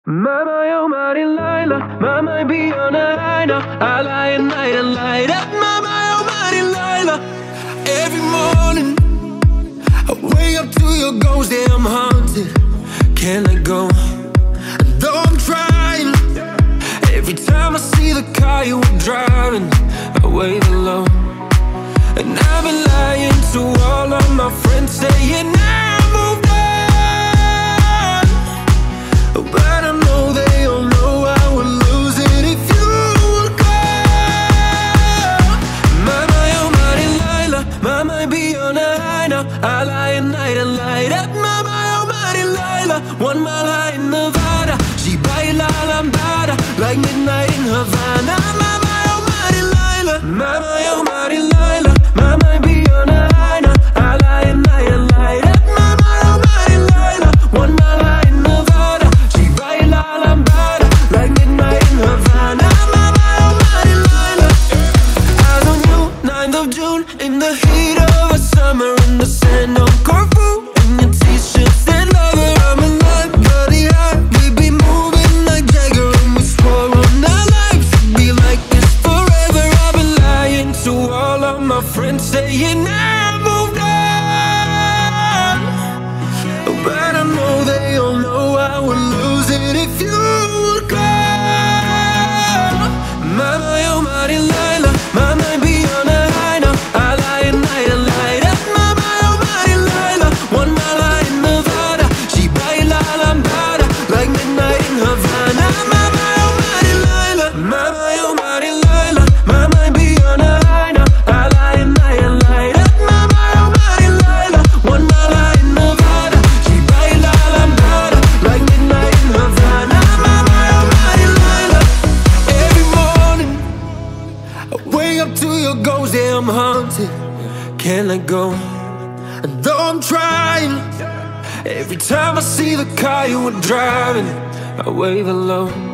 Mama, oh my Delilah, Mama be on a high now. I lie at night and light up. Mama, oh my Delilah. Every morning I wake up to your ghost, yeah, I'm haunted. Can't let go, though I'm trying. Every time I see the car you were driving, I wave hello. And I've been lying to all of my friends, saying I moved on, but I know they all know I would lose it if you would go. Mama, oh my Delilah, Mama be on a high now. I lie at night and light up. Mama, oh my Delilah, 1 mile high in Nevada. She baila lambada like midnight in Havana. Mama, oh my Delilah, Mama, oh my Delilah, Mama be on a high now. I lie at night and light up. Mama, oh my Delilah, 1 mile high in Nevada. She baila lambada like midnight in Havana. Mama, oh my Delilah. Eyes on you, 9th of June, in the heat of a summer, in the sand on Corfu, in your t-shirt said lover. I'm in love, body high, we be moving like Jagger, and we swore on our lives to be like this forever. I've been lying to all of my friends, saying I moved on, but I know they all know I would lose it if you would go. Mama, oh my Delilah, Mama be on a high now. I lie at night and light up. Mama, oh my Delilah, 1 mile high in Nevada. She baila lambada like midnight in Havana. Mama, oh my Delilah, Mama, oh my Delilah, Mama be on a high now. I lie at night and light up. Mama, oh my Delilah, 1 mile high in Nevada. She baila lambada like midnight in Havana. Mama, oh my Delilah. Every morning I wake up to your ghost, yeah, I'm haunted. Can't let go, and though I'm trying, every time I see the car you were driving, I wave hello.